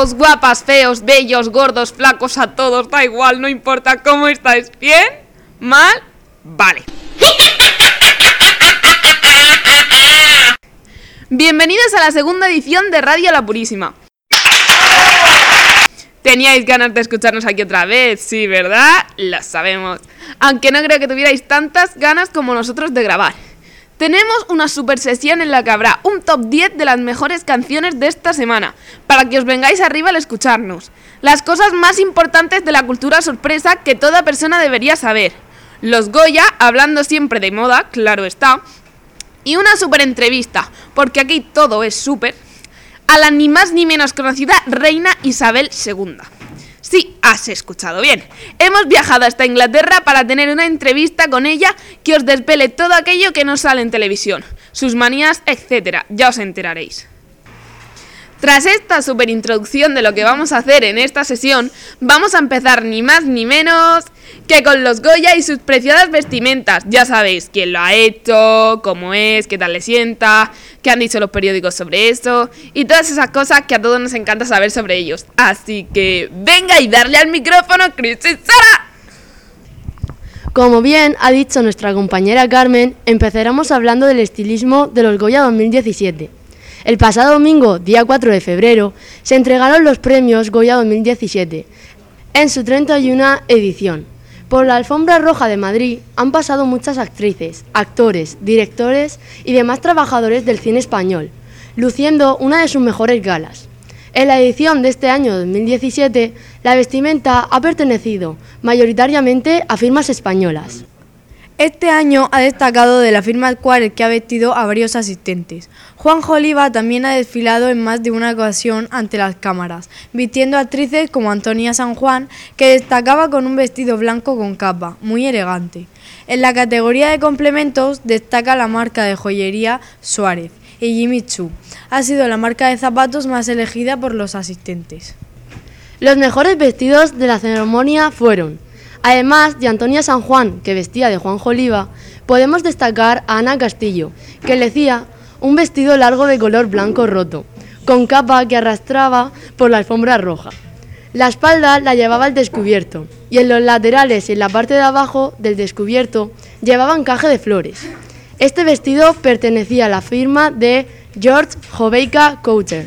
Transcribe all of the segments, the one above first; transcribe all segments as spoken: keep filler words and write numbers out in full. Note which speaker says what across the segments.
Speaker 1: Guapos, guapas, feos, bellos, gordos, flacos, a todos, da igual, no importa cómo estáis. ¿Bien? ¿Mal? Vale. Bienvenidos a la segunda edición de Radio La Purísima. ¿Teníais ganas de escucharnos aquí otra vez? Sí, ¿verdad? Lo sabemos. Aunque no creo que tuvierais tantas ganas como nosotros de grabar. Tenemos una super sesión en la que habrá un top diez de las mejores canciones de esta semana, para que os vengáis arriba al escucharnos. Las cosas más importantes de la cultura sorpresa que toda persona debería saber. Los Goya, hablando siempre de moda, claro está. Y una super entrevista, porque aquí todo es súper, a la ni más ni menos conocida reina Isabel segunda. Sí, has escuchado bien. Hemos viajado hasta Inglaterra para tener una entrevista con ella que os desvele todo aquello que no sale en televisión, sus manías, etcétera. Ya os enteraréis. Tras esta super introducción de lo que vamos a hacer en esta sesión, vamos a empezar ni más ni menos que con los Goya y sus preciadas vestimentas. Ya sabéis quién lo ha hecho, cómo es, qué tal le sienta, qué han dicho los periódicos sobre eso y todas esas cosas que a todos nos encanta saber sobre ellos. Así que venga y darle al micrófono, Chris y Sara.
Speaker 2: Como bien ha dicho nuestra compañera Carmen, empezaremos hablando del estilismo de los Goya dos mil diecisiete. El pasado domingo, día cuatro de febrero, se entregaron los premios Goya dos mil diecisiete, en su treinta y una edición. Por la alfombra roja de Madrid han pasado muchas actrices, actores, directores y demás trabajadores del cine español, luciendo una de sus mejores galas. En la edición de este año dos mil diecisiete, la vestimenta ha pertenecido mayoritariamente a firmas españolas.
Speaker 3: Este año ha destacado de la firma Quares, que ha vestido a varios asistentes. Juanjo Oliva también ha desfilado en más de una ocasión ante las cámaras, vistiendo a actrices como Antonia San Juan, que destacaba con un vestido blanco con capa, muy elegante. En la categoría de complementos destaca la marca de joyería Suárez y Jimmy Choo. Ha sido la marca de zapatos más elegida por los asistentes.
Speaker 2: Los mejores vestidos de la ceremonia fueron: además de Antonia San Juan, que vestía de Juanjo Oliva, podemos destacar a Ana Castillo, que lucía un vestido largo de color blanco roto, con capa que arrastraba por la alfombra roja. La espalda la llevaba al descubierto, y en los laterales y en la parte de abajo del descubierto llevaba encaje de flores. Este vestido pertenecía a la firma de George Joveika Couture.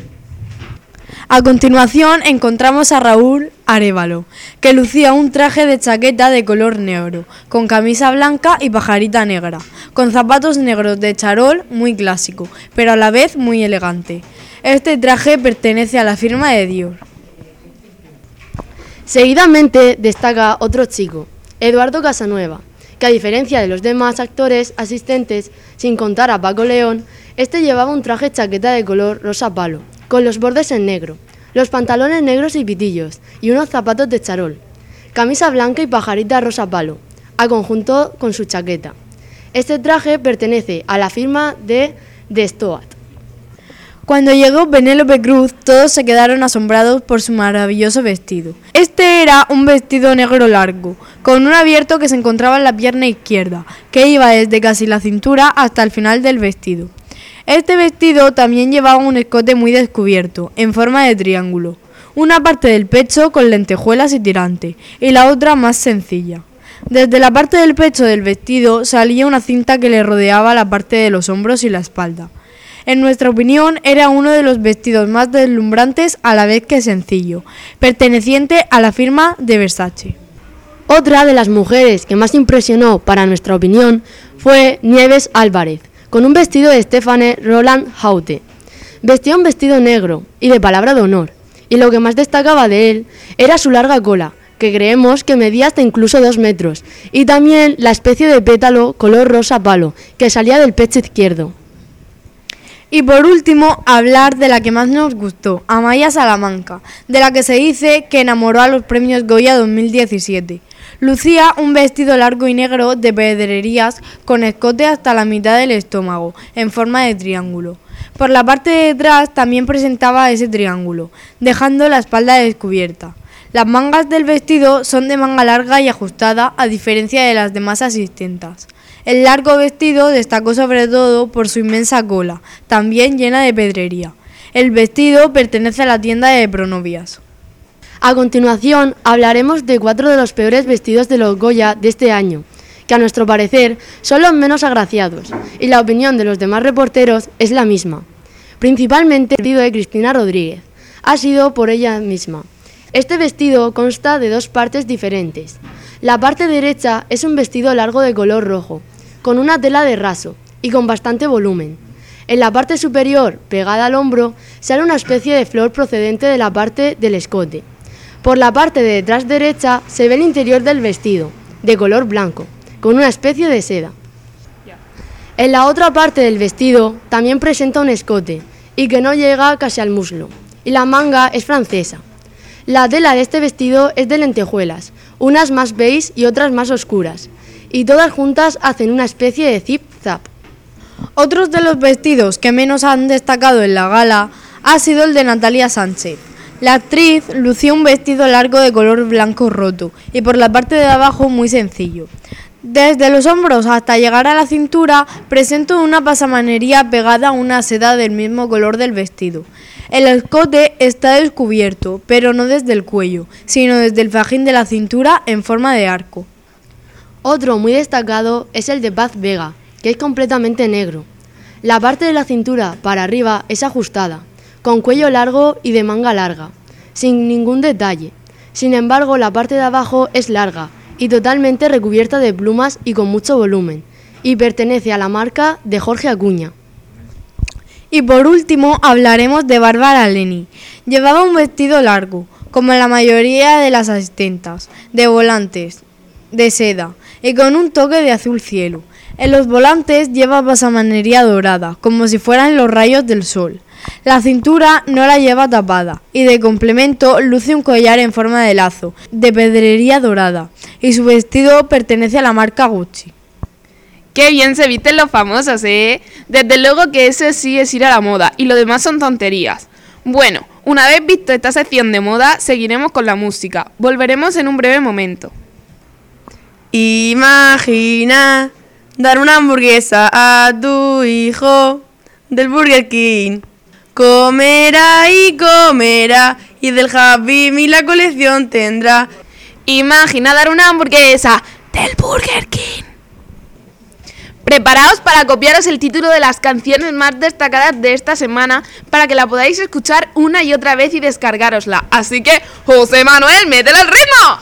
Speaker 3: A continuación encontramos a Raúl Arévalo, que lucía un traje de chaqueta de color negro, con camisa blanca y pajarita negra, con zapatos negros de charol muy clásico, pero a la vez muy elegante. Este traje pertenece a la firma de Dior.
Speaker 2: Seguidamente destaca otro chico, Eduardo Casanueva, que a diferencia de los demás actores asistentes, sin contar a Paco León, este llevaba un traje chaqueta de color rosa palo, con los bordes en negro, los pantalones negros y pitillos, y unos zapatos de charol, camisa blanca y pajarita rosa palo, a conjunto con su chaqueta. Este traje pertenece a la firma de The Stoat.
Speaker 3: Cuando llegó Penélope Cruz, todos se quedaron asombrados por su maravilloso vestido. Este era un vestido negro largo, con un abierto que se encontraba en la pierna izquierda, que iba desde casi la cintura hasta el final del vestido. Este vestido también llevaba un escote muy descubierto, en forma de triángulo, una parte del pecho con lentejuelas y tirante, y la otra más sencilla. Desde la parte del pecho del vestido salía una cinta que le rodeaba la parte de los hombros y la espalda. En nuestra opinión, era uno de los vestidos más deslumbrantes a la vez que sencillo, perteneciente a la firma de Versace.
Speaker 2: Otra de las mujeres que más impresionó, para nuestra opinión, fue Nieves Álvarez, con un vestido de Stéphane Roland Haute. Vestía un vestido negro y de palabra de honor, y lo que más destacaba de él era su larga cola, que creemos que medía hasta incluso dos metros, y también la especie de pétalo color rosa palo, que salía del pecho izquierdo.
Speaker 3: Y por último, hablar de la que más nos gustó, Amaia Salamanca, de la que se dice que enamoró a los premios Goya dos mil diecisiete. Lucía un vestido largo y negro de pedrerías con escote hasta la mitad del estómago, en forma de triángulo. Por la parte de detrás también presentaba ese triángulo, dejando la espalda descubierta. Las mangas del vestido son de manga larga y ajustada, a diferencia de las demás asistentas. El largo vestido destacó sobre todo por su inmensa cola, también llena de pedrería. El vestido pertenece a la tienda de Pronovias.
Speaker 2: A continuación, hablaremos de cuatro de los peores vestidos de los Goya de este año, que a nuestro parecer son los menos agraciados, y la opinión de los demás reporteros es la misma. Principalmente el vestido de Cristina Rodríguez. Ha sido por ella misma. Este vestido consta de dos partes diferentes. La parte derecha es un vestido largo de color rojo, con una tela de raso y con bastante volumen. En la parte superior, pegada al hombro, sale una especie de flor procedente de la parte del escote. Por la parte de detrás derecha se ve el interior del vestido, de color blanco, con una especie de seda. En la otra parte del vestido también presenta un escote, y que no llega casi al muslo, y la manga es francesa. La tela de este vestido es de lentejuelas, unas más beige y otras más oscuras, y todas juntas hacen una especie de zip-zap.
Speaker 3: Otros de los vestidos que menos han destacado en la gala ha sido el de Natalia Sánchez. La actriz lució un vestido largo de color blanco roto y por la parte de abajo muy sencillo. Desde los hombros hasta llegar a la cintura presenta una pasamanería pegada a una seda del mismo color del vestido. El escote está descubierto, pero no desde el cuello, sino desde el fajín de la cintura en forma de arco.
Speaker 2: Otro muy destacado es el de Paz Vega, que es completamente negro. La parte de la cintura para arriba es ajustada, con cuello largo y de manga larga, sin ningún detalle. Sin embargo, la parte de abajo es larga y totalmente recubierta de plumas y con mucho volumen, y pertenece a la marca de Jorge Acuña.
Speaker 3: Y por último hablaremos de Bárbara Leni. Llevaba un vestido largo, como la mayoría de las asistentas, de volantes, de seda, y con un toque de azul cielo. En los volantes lleva pasamanería dorada, como si fueran los rayos del sol. La cintura no la lleva tapada, y de complemento luce un collar en forma de lazo, de pedrería dorada, y su vestido pertenece a la marca Gucci.
Speaker 1: ¡Qué bien se visten los famosos, eh! Desde luego que eso sí es ir a la moda, y lo demás son tonterías. Bueno, una vez visto esta sección de moda, seguiremos con la música. Volveremos en un breve momento.
Speaker 4: Imagina dar una hamburguesa a tu hijo del Burger King. Comerá y comerá, y del Happy Meal la colección tendrá.
Speaker 1: Imagina dar una hamburguesa del Burger King. Preparaos para copiaros el título de las canciones más destacadas de esta semana para que la podáis escuchar una y otra vez y descargárosla. Así que, José Manuel, métele el ritmo.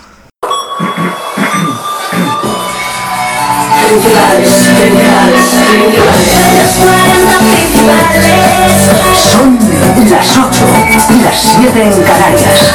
Speaker 5: Son las ocho y las siete en Canarias.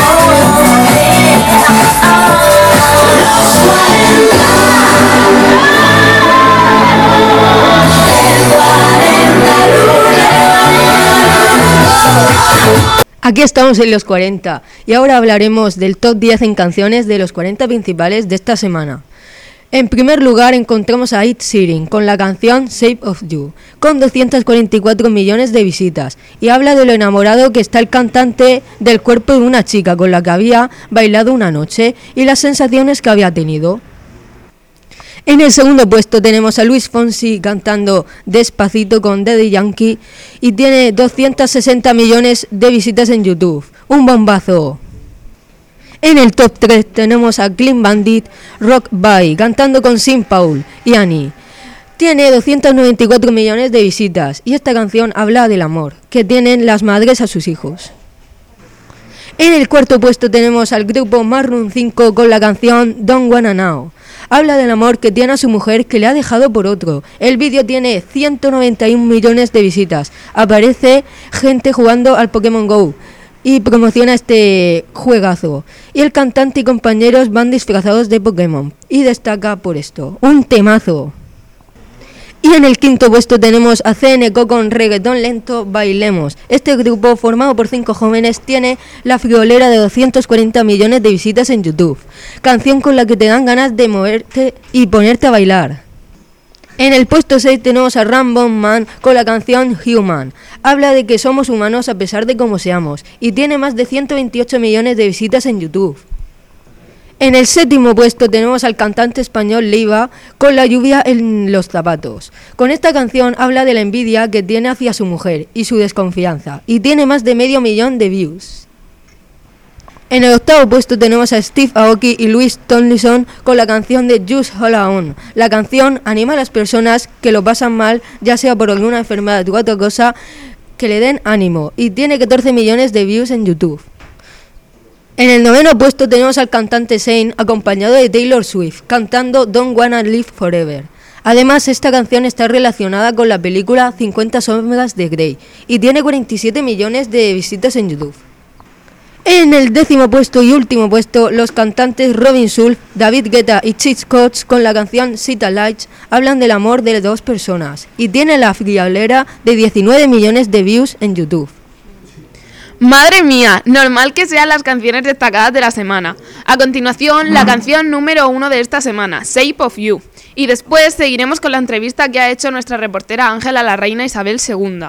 Speaker 6: Aquí estamos en los cuarenta y ahora hablaremos del top diez en canciones de los cuarenta principales de esta semana. En primer lugar encontramos a Ed Sheeran con la canción Shape of You, con doscientos cuarenta y cuatro millones de visitas, y habla de lo enamorado que está el cantante del cuerpo de una chica con la que había bailado una noche y las sensaciones que había tenido. En el segundo puesto tenemos a Luis Fonsi cantando Despacito con Daddy Yankee y tiene doscientos sesenta millones de visitas en YouTube. ¡Un bombazo! En el top tres tenemos a Clean Bandit Rock Bye cantando con Sean Paul y Annie. Tiene doscientos noventa y cuatro millones de visitas y esta canción habla del amor que tienen las madres a sus hijos. En el cuarto puesto tenemos al grupo Maroon cinco con la canción Don't Wanna Know. Habla del amor que tiene a su mujer que le ha dejado por otro. El vídeo tiene ciento noventa y un millones de visitas. Aparece gente jugando al Pokémon Go y promociona este juegazo. Y el cantante y compañeros van disfrazados de Pokémon y destaca por esto. ¡Un temazo! Y en el quinto puesto tenemos a C N C O con Reggaetón Lento Bailemos. Este grupo, formado por cinco jóvenes, tiene la friolera de doscientos cuarenta millones de visitas en YouTube. Canción con la que te dan ganas de moverte y ponerte a bailar. En el puesto seis tenemos a Rambo Man con la canción Human. Habla de que somos humanos a pesar de cómo seamos y tiene más de ciento veintiocho millones de visitas en YouTube. En el séptimo puesto tenemos al cantante español Leiva con La lluvia en los zapatos. Con esta canción habla de la envidia que tiene hacia su mujer y su desconfianza, y tiene más de medio millón de views. En el octavo puesto tenemos a Steve Aoki y Louis Tomlinson con la canción de Just Hold On. La canción anima a las personas que lo pasan mal, ya sea por alguna enfermedad u otra cosa, que le den ánimo, y tiene catorce millones de views en YouTube. En el noveno puesto tenemos al cantante Zayn acompañado de Taylor Swift cantando Don't Wanna Live Forever. Además, esta canción está relacionada con la película cincuenta sombras de Grey y tiene cuarenta y siete millones de visitas en YouTube. En el décimo puesto y último puesto, los cantantes Robin Schulz, David Guetta y Cheat Codes con la canción City Lights hablan del amor de dos personas y tiene la friolera de diecinueve millones de views en YouTube.
Speaker 1: Madre mía, normal que sean las canciones destacadas de la semana. A continuación, la canción número uno de esta semana, Shape of You. Y después seguiremos con la entrevista que ha hecho nuestra reportera Ángela a la reina Isabel segunda.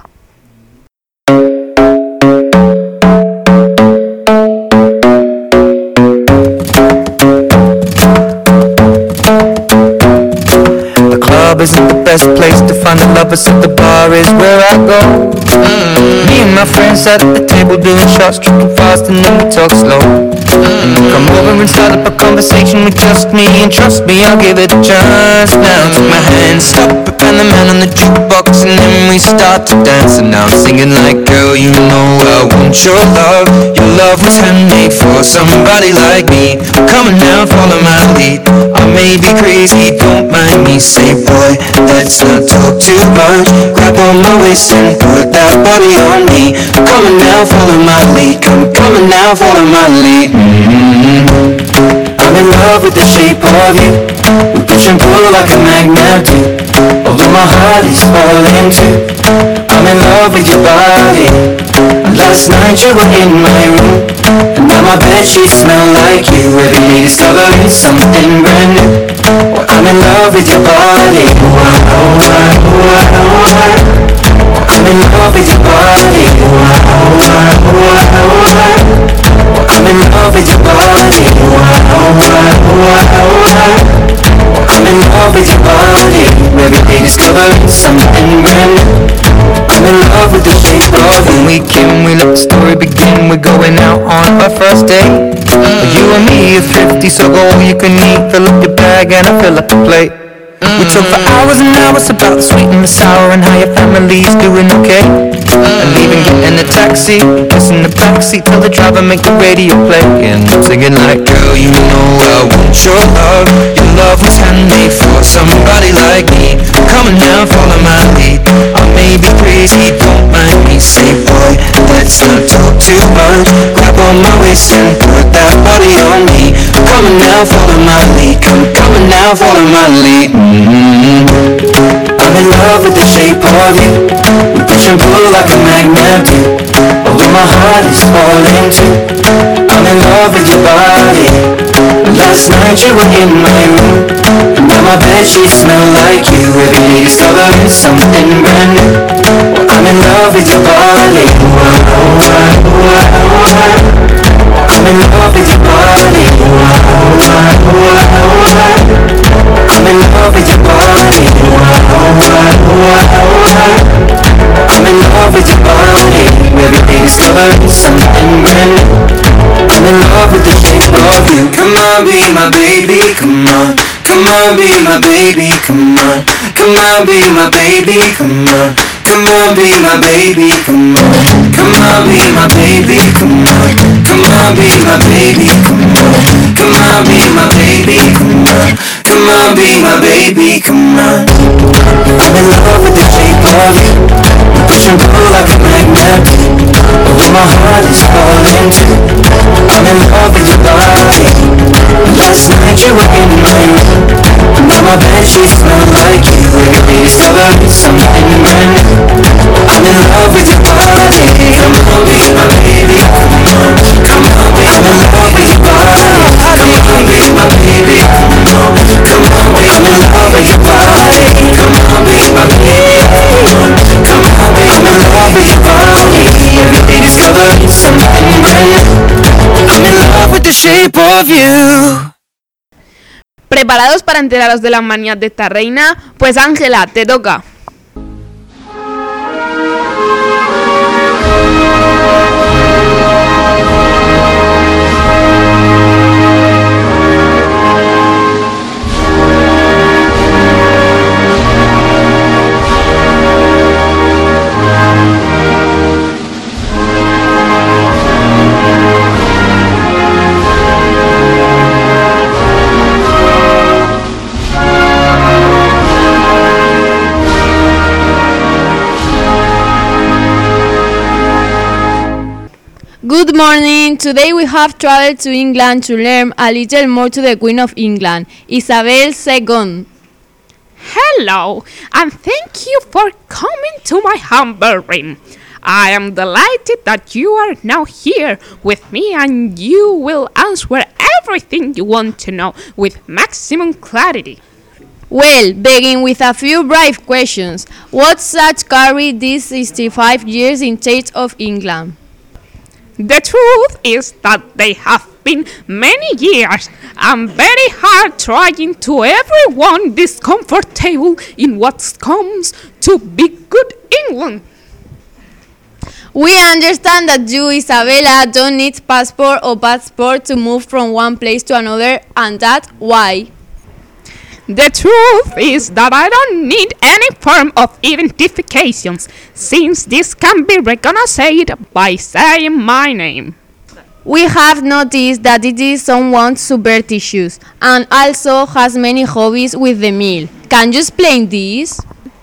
Speaker 7: Isn't the best place to find the lovers, so the bar is where I go. Mm. Me and my friends at the table doing shots, tripping fast and then we talk slow. Mm. Come over and start up a conversation with just me, and trust me, I'll give it a chance. Now take my hand, stop it, and the man on the jukebox, and then we start to dance. And now I'm singing like, girl, you know I want your love. Your love was handmade for somebody like me. Come on now, follow my lead. I may be crazy, don't mind me. Say, boy, let's not talk too much. Grab on my waist and put that body on me. Come on now, follow my lead. Come, come on now, follow my lead. Mm-hmm. I'm in love with the shape of you. We push and pull like a magnet do. Although my heart is falling too. I'm in love with your body. Last night you were in my room, and now my bedsheets smell like you. Every day discovering something brand new. Well, I'm in love with your body. Oh, I, oh, I, oh, I, oh, I. I'm in love with your body. Oh, I, oh, I, oh, I, oh, I. I'm in love with your body. Oh, I, oh, I, oh, I, oh, I. I'm in love with your body. Every day discovering something brand new. I'm in love with the shape of you. When we came, we let the story begin. We're going out on our first date. mm. You and me are thrifty, so go all you can eat. Fill up your bag and I fill up the plate. mm. We talk for hours and hours about the sweet and the sour, and how your family's doing okay. mm. And even getting a taxi, kissing the backseat, tell the driver make the radio play. And I'm singing like, girl, you know I want your love. Your love was handmade for somebody like me. Come on now, follow my lead. I may be crazy, don't mind me. Say, boy, let's not talk too much. Grab on my waist and put that body on me. Come on now, follow my lead. Come, come on now, follow my lead. Mm-hmm. I'm in love with the shape of you. We push and pull like a magnet do. Although my heart is falling too. I'm in love with your body. Last night you were in my room, and now my bedsheets smell like you. Every day discovering something brand new. Well, I'm in love with your body. Oh, I, oh, I, oh, I, oh, I. I'm in love with your body. Oh, I, oh, I, oh, I, oh, I. I'm in love with your body. Oh, I, oh, I, oh, I, oh, I. I'm in love with your body. Every day discovering something brand new. I'm in love with the shape of you. Come on, be my baby, come on. Come on, be my baby, come on. Come on, be my baby, come on. Come on, be my baby, come on. Come on, be my baby, come on. Come on, be my baby, come on. Come on, be my baby, come on. Come on, be my baby, come on. I'm in love with the shape of you. We push and pull like a magnet. Although my heart is falling too. I'm in love with your body. Last night you were in my room, and now my bedsheets smell like you. Every day discovering something brand new. I'm in love with your body. Come on, be my baby. Come on, come on, be I'm in love with your body. Come on, be my baby. Come on, come on, be I'm in love with your body. Come on, be my baby. Come on, be I'm in love with your body. Every day discovering something brand new. I'm in love with the shape of you.
Speaker 1: ¿Preparados para enteraros de las manías de esta reina? Pues Ángela, te toca.
Speaker 3: Good morning! Today we have traveled to England to learn a little more to the Queen of England, Isabel the Second.
Speaker 1: Hello, and thank you for coming to my humble room. I am delighted that you are now here with me, and you will answer everything you want to know with maximum clarity.
Speaker 3: Well, begin with a few brief questions. What such carried these sixty-five years in charge of England?
Speaker 1: The truth is that they have been many years and very hard trying to everyone discomfortable in what comes to be good England.
Speaker 3: We understand that you, Isabella, don't need passport or passport to move from one place to another, and that why?
Speaker 1: The truth is that I don't need any form of identifications, since this can be recognized by saying my name.
Speaker 3: We have noticed that it is somewhat superstitious and also has many hobbies with the meal. Can you explain this?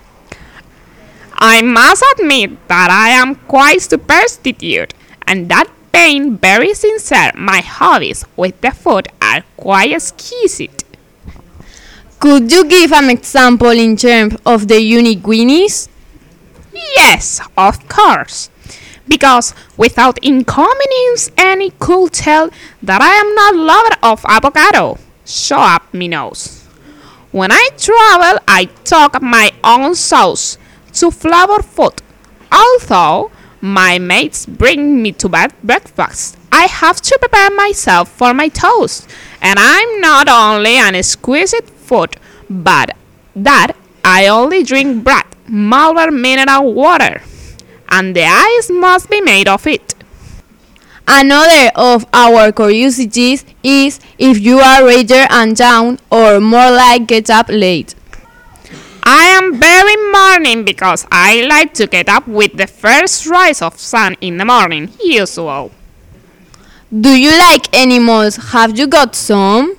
Speaker 1: I must admit that I am quite superstitious, and that being very sincere, my hobbies with the food are quite exquisite.
Speaker 3: Could you give an example in terms of the unique Winnies?
Speaker 1: Yes, of course. Because without inconvenience, any could tell that I am not lover of avocado. Show up me nose. When I travel, I took my own sauce to flavor food. Although my mates bring me to bed breakfast, I have to prepare myself for my toast. And I'm not only an exquisite food, but that I only drink bread, Malvar mineral water, and the ice must be made of it.
Speaker 3: Another of our curiosities is if you are rather and down or more like get up late.
Speaker 1: I am very morning because I like to get up with the first rise of sun in the morning, usual.
Speaker 3: Do you like animals? Have you got some?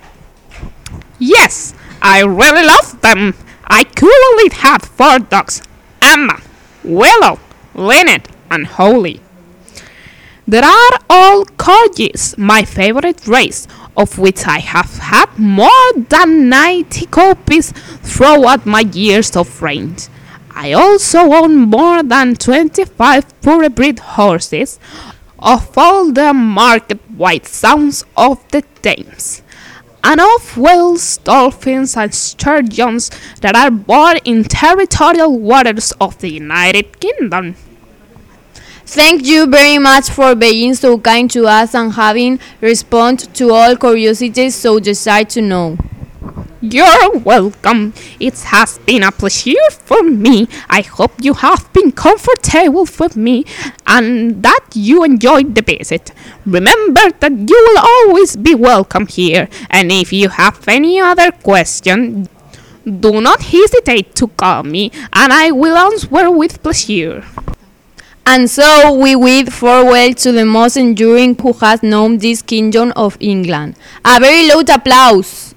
Speaker 1: Yes, I really love them. I currently have four dogs, Emma, Willow, Lynette, and Holly. There are all corgis, my favorite race, of which I have had more than ninety copies throughout my years of reign. I also own more than twenty-five purebred horses, of all the market white sounds of the Thames, and of whales, dolphins, and sturgeons that are born in territorial waters of the United Kingdom.
Speaker 3: Thank you very much for being so kind to us and having responded to all curiosities so desired to know.
Speaker 1: You're welcome. It has been a pleasure for me. I hope you have been comfortable with me and that you enjoyed the visit. Remember that you will always be welcome here, and if you have any other question, do not hesitate to call me and I will answer with pleasure.
Speaker 3: And so we bid farewell to the most enduring who has known this kingdom of England. A very loud applause.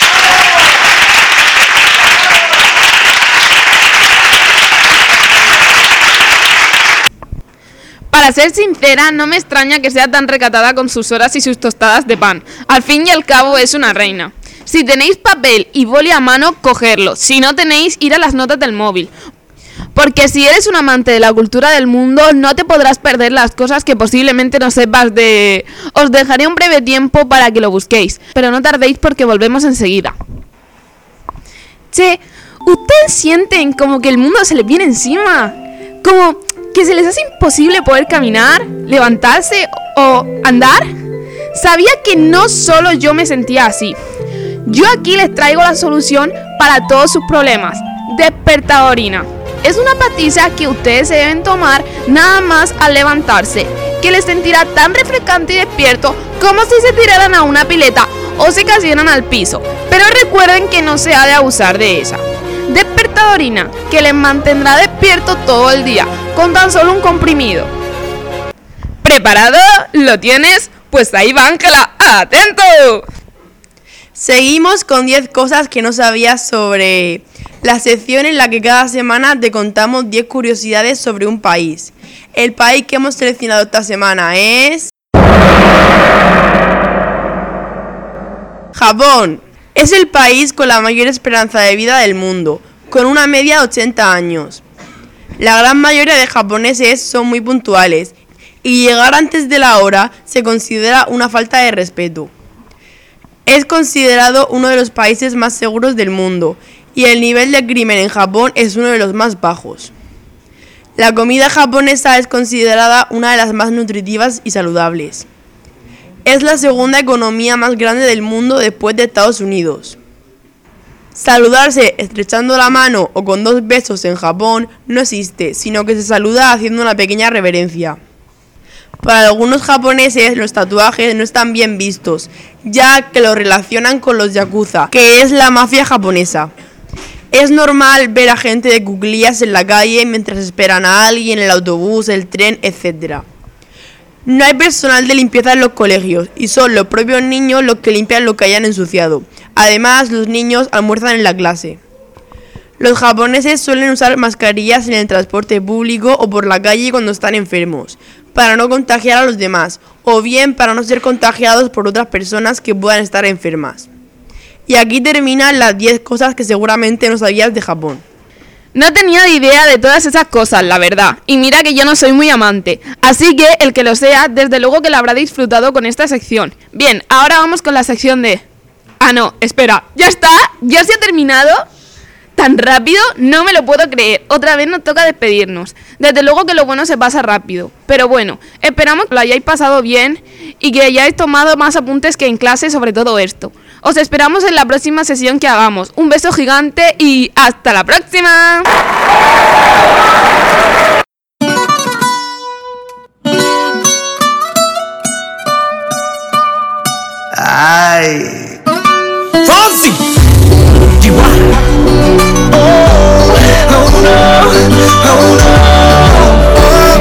Speaker 1: Para ser sincera, no me extraña que sea tan recatada con sus horas y sus tostadas de pan. Al fin y al cabo es una reina. Si tenéis papel y boli a mano, cogerlo. Si no tenéis, ir a las notas del móvil. Porque si eres un amante de la cultura del mundo, no te podrás perder las cosas que posiblemente no sepas de... Os dejaré un breve tiempo para que lo busquéis, pero no tardéis porque volvemos enseguida. Che, ¿ustedes sienten como que el mundo se les viene encima? Como que se les hace imposible poder caminar, levantarse o andar. Sabía que no solo yo me sentía así. Yo aquí les traigo la solución para todos sus problemas. Despertadorina. Es una pastilla que ustedes se deben tomar nada más al levantarse, que les sentirá tan refrescante y despierto como si se tiraran a una pileta o se cayeran al piso. Pero recuerden que no se ha de abusar de ella. Despertadorina, que les mantendrá despierto todo el día, con tan solo un comprimido. ¿Preparado? ¿Lo tienes? Pues ahí va Ángela, ¡atento!
Speaker 4: Seguimos con diez cosas que no sabías sobre la sección en la que cada semana te contamos diez curiosidades sobre un país. El país que hemos seleccionado esta semana es... Japón. Es el país con la mayor esperanza de vida del mundo, con una media de ochenta años. La gran mayoría de japoneses son muy puntuales y llegar antes de la hora se considera una falta de respeto. Es considerado uno de los países más seguros del mundo y el nivel de crimen en Japón es uno de los más bajos. La comida japonesa es considerada una de las más nutritivas y saludables. Es la segunda economía más grande del mundo después de Estados Unidos. Saludarse estrechando la mano o con dos besos en Japón no existe, sino que se saluda haciendo una pequeña reverencia. Para algunos japoneses los tatuajes no están bien vistos, ya que los relacionan con los yakuza, que es la mafia japonesa. Es normal ver a gente de cuclillas en la calle mientras esperan a alguien en el autobús, el tren, etcétera. No hay personal de limpieza en los colegios y son los propios niños los que limpian lo que hayan ensuciado. Además, los niños almuerzan en la clase. Los japoneses suelen usar mascarillas en el transporte público o por la calle cuando están enfermos, para no contagiar a los demás, o bien para no ser contagiados por otras personas que puedan estar enfermas. Y aquí terminan las diez cosas que seguramente no sabías de Japón.
Speaker 1: No tenía ni idea de todas esas cosas, la verdad. Y mira que yo no soy muy amante. Así que el que lo sea, desde luego que lo habrá disfrutado con esta sección. Bien, ahora vamos con la sección de... Ah, no, espera. ¿Ya está? ¿Ya se ha terminado? ¿Tan rápido? No me lo puedo creer. Otra vez nos toca despedirnos. Desde luego que lo bueno se pasa rápido. Pero bueno, esperamos que lo hayáis pasado bien y que hayáis tomado más apuntes que en clase sobre todo esto. Os esperamos en la próxima sesión que hagamos. Un beso gigante y ¡hasta la próxima!
Speaker 8: Ay. Fonsi. Chihuahua. Oh, oh no, oh no.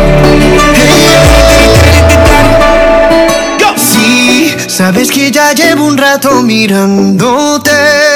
Speaker 8: Go. Sí, sabes que ya llevo un rato mirándote.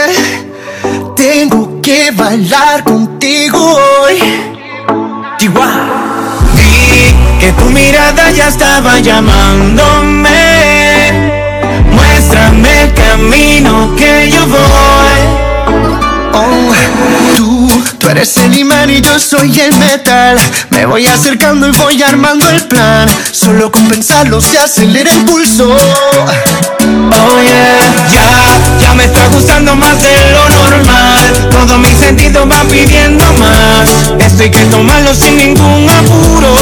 Speaker 8: Tengo que bailar contigo hoy. Chihuahua. Vi que tu mirada ya estaba llamándome. Muéstrame el camino que yo voy. Oh, tú, tú eres el imán y yo soy el metal. Me voy acercando y voy armando el plan. Solo con pensarlo se acelera el pulso. Oh yeah, ya, ya me está gustando más de lo normal. Todos mis sentidos van pidiendo más. Esto hay que tomarlo sin ningún apuro.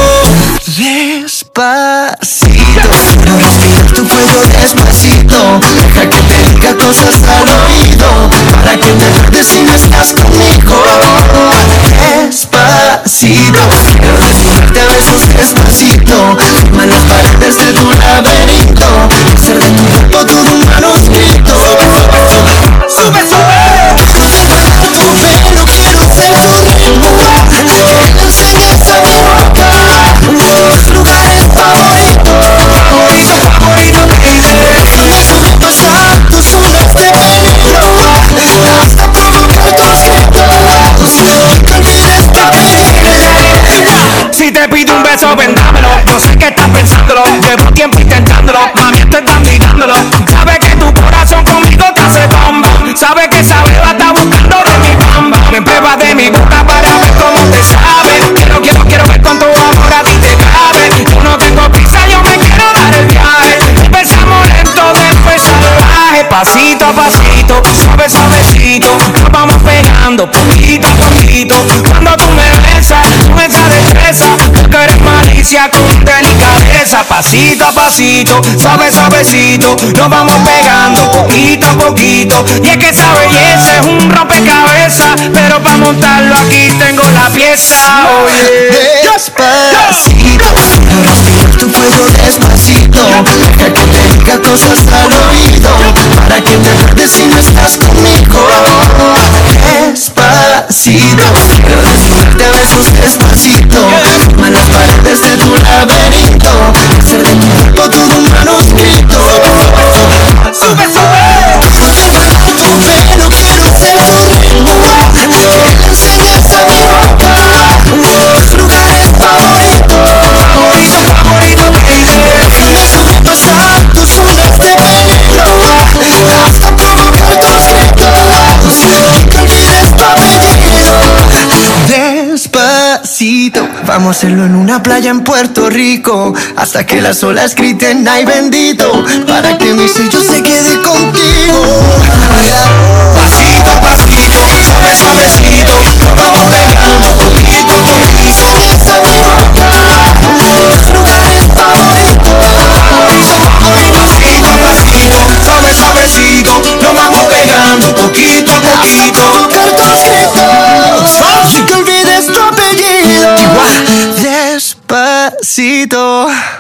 Speaker 8: Despacito, quiero respirar tu cuello despacito. Deja que te diga cosas al oído, para que te acuerdes si no estás conmigo. Despacito, quiero desnudarte a besos despacito. Firma las paredes de tu laberinto, hacer de tu cuerpo todo un manuscrito. Sube, sube, sube tu pelo, quiero ser tu ritmo. Que le enseñes a mi boca tus lugares favoritos, favorito, favorito, baby. Subiendo saltos, un este peligro, hasta provocar tus gritos. Que olvides de mí. Si te pido un beso, vendámelo. Yo sé que estás pensándolo, llevo tiempo intentándolo. Mami, te están mirándolo. Sabes que tu corazón conmigo te hace bomba. Sabes que esa beba está buscando de mi bamba. Me prueba de mi boca para ver cómo te sabe. Quiero, quiero, quiero ver con tu amor a ti te cabe. Yo no tengo prisa, yo me quiero dar el viaje. Empezamos lento, después salvaje. Pasito a pasito, suave, suavecito. Nos vamos pegando poquito a poquito. Cuando tú me besas, con esa destreza, porque eres malicia con delicadeza. cabeza, pasito a pasito, suave, suavecito, nos vamos pegando poquito a poquito. Y es que esa belleza es un rompecabezas, pero para montarlo aquí tengo la pieza. Oye,
Speaker 9: despacito, quiero respirar tu cuello despacito, deja que te diga cosas al oído, para que te acuerdes si no estás conmigo. Despacito, quiero desnudarte a besos despacito, firma las paredes de tu laberinto, hacer de tu cuerpo todo un manuscrito. Sube, sube, tu pelo, quiero ser tu ritmo, que le enseñes a mi boca tus lugares favoritos, favorito, favorito, baby. Subiendo saltos, ondas de peligro, hasta provocar tus gritos, y que olvides tu apellido. Despacito, vamos a hacerlo en una playa en Puerto Rico, hasta que las olas griten ay bendito, para que mi sello se quede contigo.
Speaker 8: pasito a pasito, suave, suavecito, nos vamos pegando poquito a poquito.
Speaker 9: Esa mi boca, tus lugares favoritos,
Speaker 8: Pasito a pasito, suave, suavecito, nos vamos pegando poquito a poquito.
Speaker 9: provocar tus gritos, y que olvides tu apellido. Despacito.